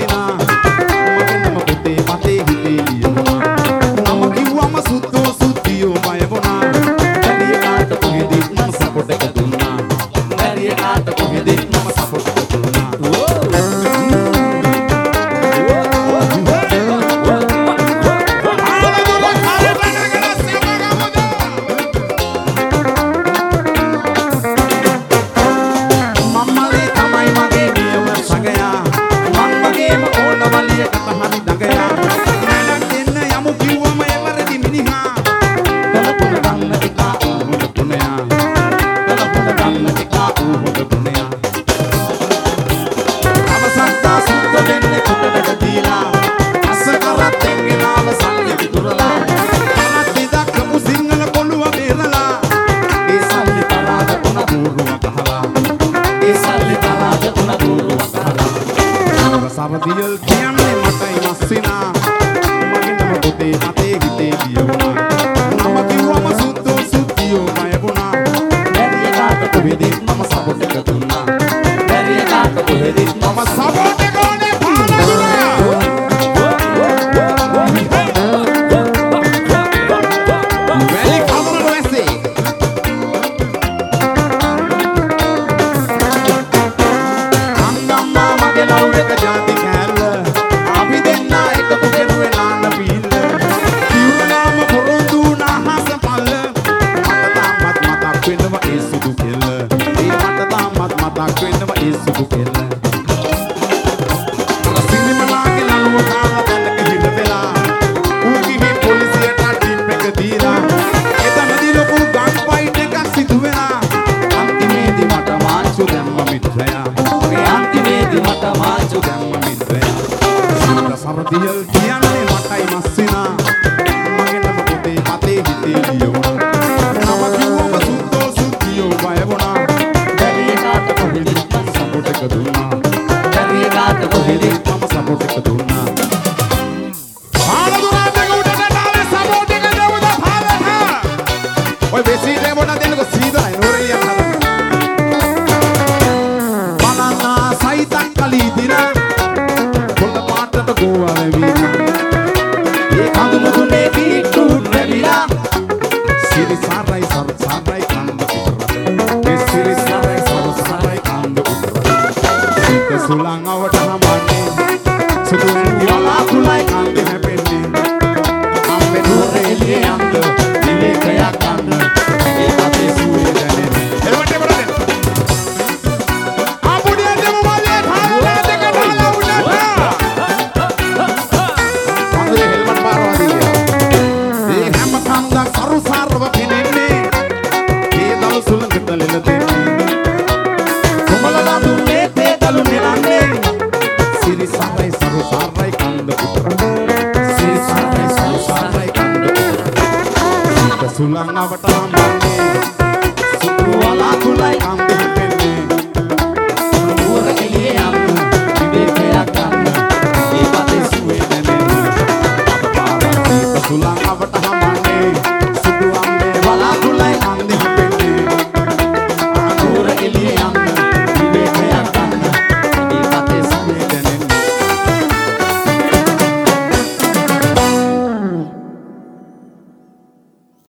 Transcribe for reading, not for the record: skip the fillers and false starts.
මස්සිනා මගේ නම පුතේ මතේ හිතේ ලියුණා නම කිව්වම සුද්ධෝ සුද්ධියෝ මය වුණා බැරිය කාට කොහෙද මම සපෝට් එක දුන්නා බැරිය කාට කොහෙද මම සපෝට් එක දුන්නා සරදියල් කියන්නේ මටයි මස්සිනා මගේ නම පුතේ මතේ හිතේ ලියුණා නම කිව්වම සුද්ධෝ සුද්ධියෝ මය වුණා බැරිය කාට කොහෙද මම සපෝට් එක දුන්නා බැරිය කාට කොහෙද මම සපෝට් එක ඕනේ වැලි කවුරු නැසේ අම්මා මගේ ලව් එක ජාති සරදියල් කියන්නේ මටයි මස්සිනා මගේ නම පුතේ මතේ හිතේ ලියුණා නම කිව්වම සුද්ධෝ සුද්ධියෝ බය වුණා බැරිය කාට කොහෙද මම සපෝට් එක දුන්නා බැරිය කාට කොහෙද මම සපෝට් එක දුන්නා ආලදුරාට උඩට නාලේ සපෝට් එක දෙමුද පාරහ ඔය බෙසි දෙමුද දෙන්නකො සීදායි නෝරිය බනනා සයිතන් කලී දිනා गोवा में ये कांद मुझे बीटूट रेबिला सिरी साराई कांद ये सिरी साराई कांद सीते सुलांग आवट हमारे सुदूर वाला तुलाई कांद है पेंडी आंबे दूरे लिए अंद दिले कया कांद ये बातें सुए जाने एलवटे बड़ा दिन आप उड़िया देव वाले भाला देकर भाला उड़ाता සරු සාරව පිනෙන්නේ ඒ දල සුළඟට ලෙල දෙන්නේ කොමලලා දුන්නේ තේ දලු නෙලන්නේ සිරි සාරයි සරු සාරයි කන්ද උතර සිරි සාරයි සරු සාරයි කන්ද උතර සුළං අවටම